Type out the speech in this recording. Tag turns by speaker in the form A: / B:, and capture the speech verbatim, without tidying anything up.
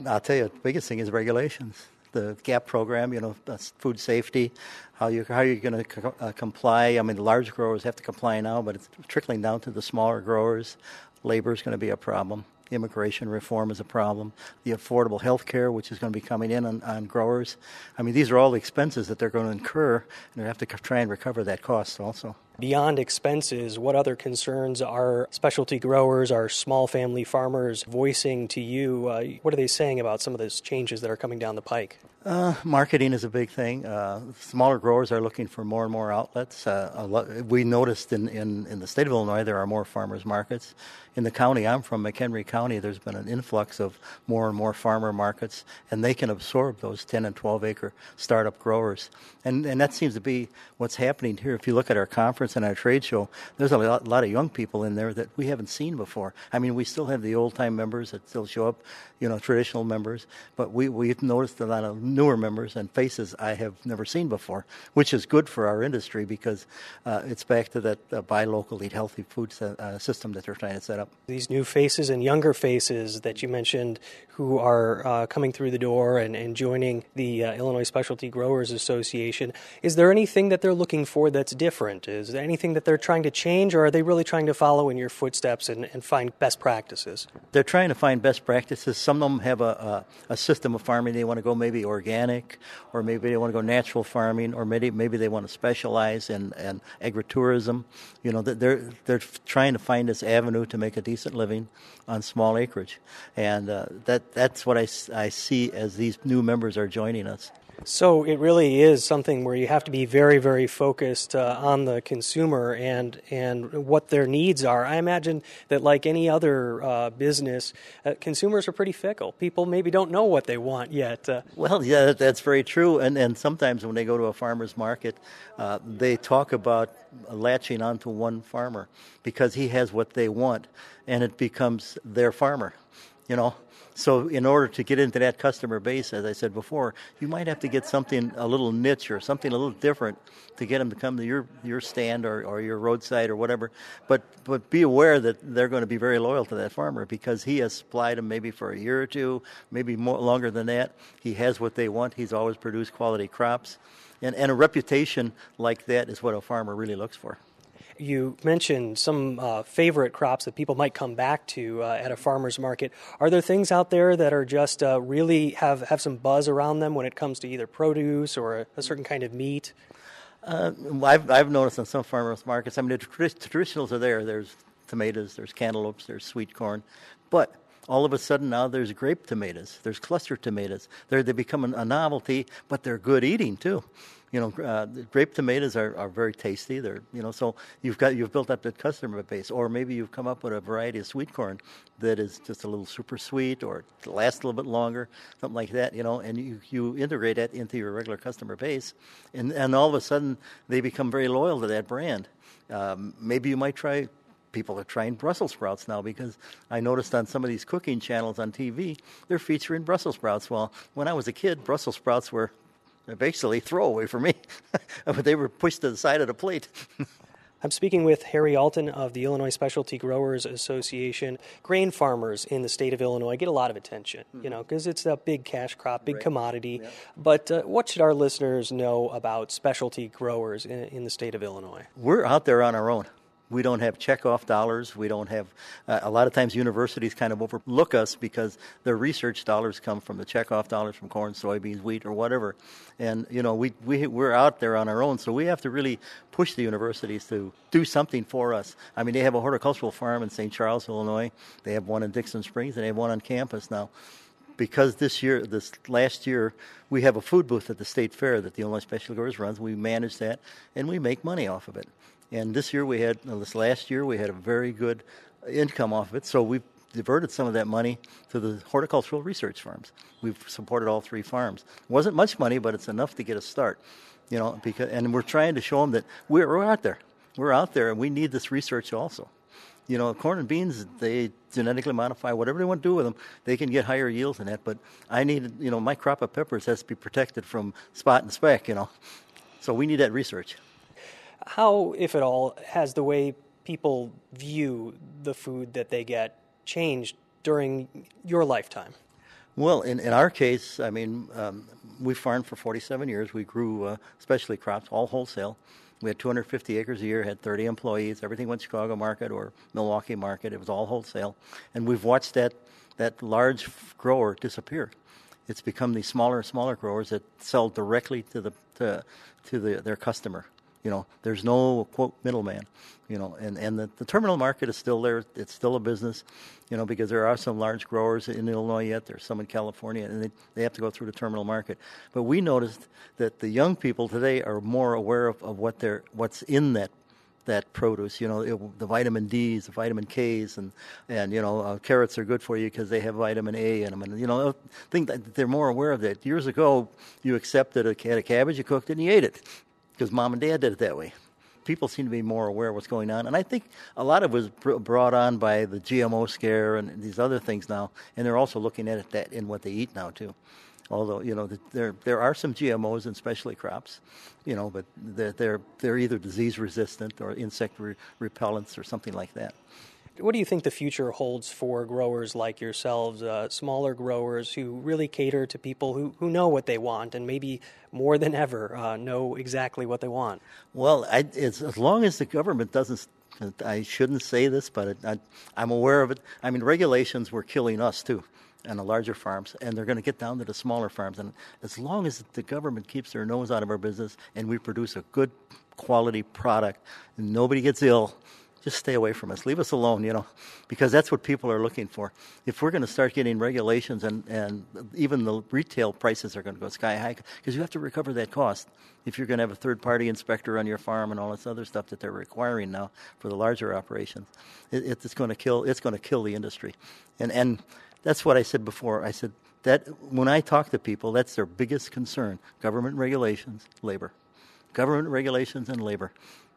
A: I'll tell you, the biggest thing is regulations. The GAP program, you know, that's food safety, how you how you're going to co- uh, comply. I mean, the large growers have to comply now, but it's trickling down to the smaller growers. Labor is going to be a problem. Immigration reform is a problem. The affordable health care, which is going to be coming in on, on growers. I mean, these are all the expenses that they're going to incur, and they have to try and recover that cost also.
B: Beyond expenses, what other concerns are specialty growers, our small family farmers voicing to you? Uh, what are they saying about some of those changes that are coming down the pike?
A: Uh, marketing is a big thing. Uh, smaller growers are looking for more and more outlets. Uh, a lot, we noticed in, in, in the state of Illinois there are more farmers markets. In the county I'm from, McHenry County, there's been an influx of more and more farmer markets, and they can absorb those ten and twelve acre startup growers. And and that seems to be what's happening here. If you look at our conference and our trade show, there's a lot, lot of young people in there that we haven't seen before. I mean, we still have the old-time members that still show up, you know, traditional members, but we, we've noticed a lot of newer members and faces I have never seen before, which is good for our industry because uh, it's back to that uh, buy local, eat healthy food uh, system that they're trying to set up.
B: These new faces and younger faces that you mentioned who are uh, coming through the door and, and joining the uh, Illinois Specialty Growers Association, is there anything that they're looking for that's different? Is there anything that they're trying to change, or are they really trying to follow in your footsteps and, and find best practices?
A: They're trying to find best practices. Some of them have a, a, a system of farming. They want to go maybe organic, or maybe they want to go natural farming, or maybe maybe they want to specialize in, in agritourism. You know, they're they're trying to find this avenue to make a decent living on small acreage, and uh, that that's what I, I see as these new members are joining us.
B: So it really is something where you have to be very, very focused uh, on the consumer and and what their needs are. I imagine that like any other uh, business, uh, consumers are pretty fickle. People maybe don't know what they want yet. Uh,
A: well, yeah, that's very true. And and sometimes when they go to a farmer's market, uh, they talk about latching onto one farmer because he has what they want, and it becomes their farmer, you know. So in order to get into that customer base, as I said before, you might have to get something a little niche or something a little different to get them to come to your, your stand or, or your roadside or whatever. But but be aware that they're going to be very loyal to that farmer because he has supplied them maybe for a year or two, maybe more longer than that. He has what they want. He's always produced quality crops. And, and a reputation like that is what a farmer really looks for.
B: You mentioned some uh, favorite crops that people might come back to uh, at a farmer's market. Are there things out there that are just uh, really have, have some buzz around them when it comes to either produce or a, a certain kind of meat?
A: Uh, I've, I've noticed on some farmers markets, I mean, the traditionals are there. There's tomatoes, there's cantaloupes, there's sweet corn. But all of a sudden now there's grape tomatoes, there's cluster tomatoes. They're, they become a novelty, but they're good eating too. You know, uh, grape tomatoes are, are very tasty. They're, you know, so you've got you've built up that customer base, or maybe you've come up with a variety of sweet corn that is just a little super sweet, or lasts a little bit longer, something like that. You know, and you, you integrate that into your regular customer base, and and all of a sudden they become very loyal to that brand. Um, maybe you might try. People are trying Brussels sprouts now because I noticed on some of these cooking channels on T V they're featuring Brussels sprouts. Well, when I was a kid, Brussels sprouts were basically throwaway for me, but they were pushed to the side of the plate.
B: I'm speaking with Harry Alton of the Illinois Specialty Growers Association. Grain farmers in the state of Illinois get a lot of attention, you know, because it's a big cash crop, big right. commodity. Yeah. But uh, what should our listeners know about specialty growers in, in the state of Illinois?
A: We're out there on our own. We don't have checkoff dollars. We don't have, uh, a lot of times universities kind of overlook us because their research dollars come from the checkoff dollars from corn, soybeans, wheat, or whatever. And, you know, we, we, we're out there on our own, so we have to really push the universities to do something for us. I mean, they have a horticultural farm in Saint Charles, Illinois. They have one in Dixon Springs, and they have one on campus now. Because this year, this last year, we have a food booth at the State Fair that the Illinois Specialty Growers runs. We manage that, and we make money off of it. And this year we had, no, this last year we had a very good income off of it. So we've diverted some of that money to the horticultural research farms. We've supported all three farms. It wasn't much money, but it's enough to get a start. You know, because and we're trying to show them that we're, we're out there. We're out there, and we need this research also. You know, corn and beans, they genetically modify whatever they want to do with them. They can get higher yields than that. But I need, you know, my crop of peppers has to be protected from spot and speck, you know. So we need that research.
B: How, if at all, has the way people view the food that they get changed during your lifetime?
A: Well, in, in our case, I mean, um, we farmed for forty-seven years. We grew uh, specialty crops, all wholesale. We had two hundred fifty acres a year, had thirty employees. Everything went Chicago market or Milwaukee market. It was all wholesale. And we've watched that, that large grower disappear. It's become these smaller and smaller growers that sell directly to the to, to the, their customer. You know, there's no, quote, middleman, you know, and, and the, the terminal market is still there. It's still a business, you know, because there are some large growers in Illinois yet. There's some in California, and they, they have to go through the terminal market. But we noticed that the young people today are more aware of, of what they're, what's in that that produce, you know, it, the vitamin D's, the vitamin K's, and, and you know, uh, carrots are good for you because they have vitamin A in them. And, you know, I think that they're more aware of that. Years ago, you accepted a, had a cabbage, you cooked it, and you ate it because mom and dad did it that way. People seem to be more aware of what's going on. And I think a lot of it was br- brought on by the G M O scare and these other things now. And they're also looking at it that in what they eat now, too. Although, you know, there there are some G M Os in specialty crops, you know, but they're they're, they're either disease resistant or insect re- repellents or something like that.
B: What do you think the future holds for growers like yourselves, uh, smaller growers who really cater to people who, who know what they want and maybe more than ever uh, know exactly what they want?
A: Well, I, it's, as long as the government doesn't, I shouldn't say this, but it, I, I'm aware of it. I mean, regulations were killing us, too, and the larger farms, and they're going to get down to the smaller farms. And as long as the government keeps their nose out of our business and we produce a good quality product and nobody gets ill, just stay away from us. Leave us alone, you know, because that's what people are looking for. If we're going to start getting regulations and, and even the retail prices are going to go sky high because you have to recover that cost. If you're going to have a third-party inspector on your farm and all this other stuff that they're requiring now for the larger operations, it, it's going to kill. It's going to kill the industry, and and that's what I said before. I said that when I talk to people, that's their biggest concern: government regulations, labor, government regulations, and labor.